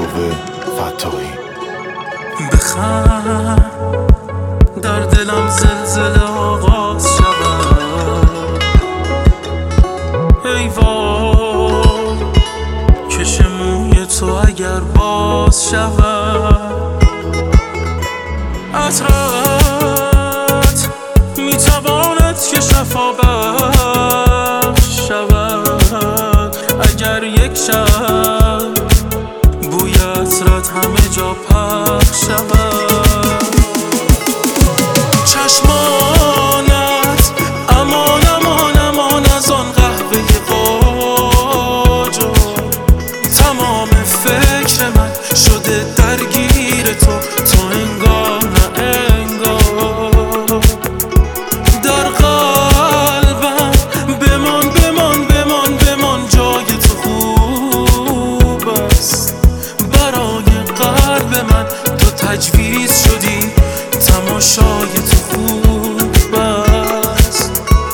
فتاحی. بخند در دلم زلزله آغاز شود، ای وای کش موی تو اگر باز شود. عطرت میتواند که شفا بخش شود، اگر یک شب بوی عطرت همه جا پخش شود. چشمانت امان امان امان از آن قهوه قاجار، تمام فکر من شده درگیر تو انگار نه انگار. در قلبم بمان بمان بمان بمان، جای تو خوب است، برای قلب من تو تجویز شدی، تماشای تو خوب است.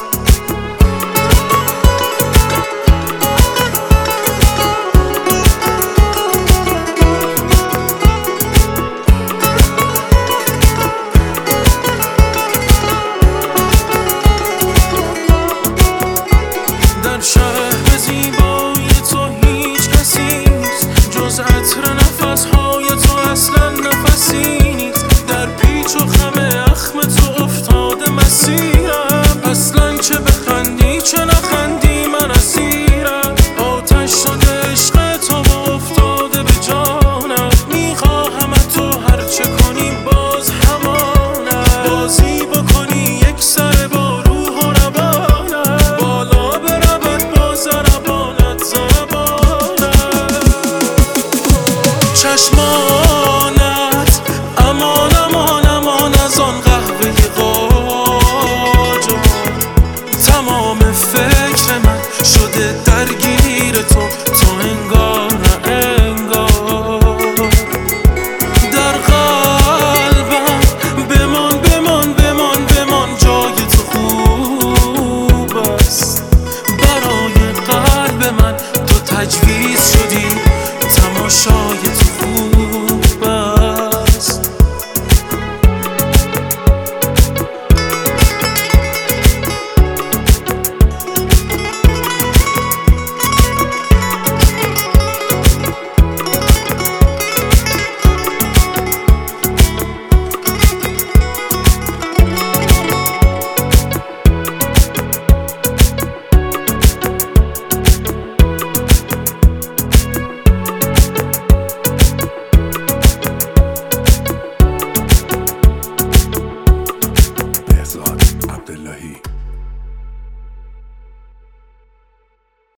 در شهر زیبایی تو هیچ کسی نیست جز عطر نفسهای تو، اصلا نفسی نیست. در پیچ و خم اخم تو افتاده مسیرم، اصلا چه بخندی چه نخندی من اسیرم. آتش شده عشق تو و افتاده به جانم، میخواهم تو هرچه کنی باز همانم. بازی بکنی یک سر با روح و روانم، بالا برود با ضربانت زبانم. چشمان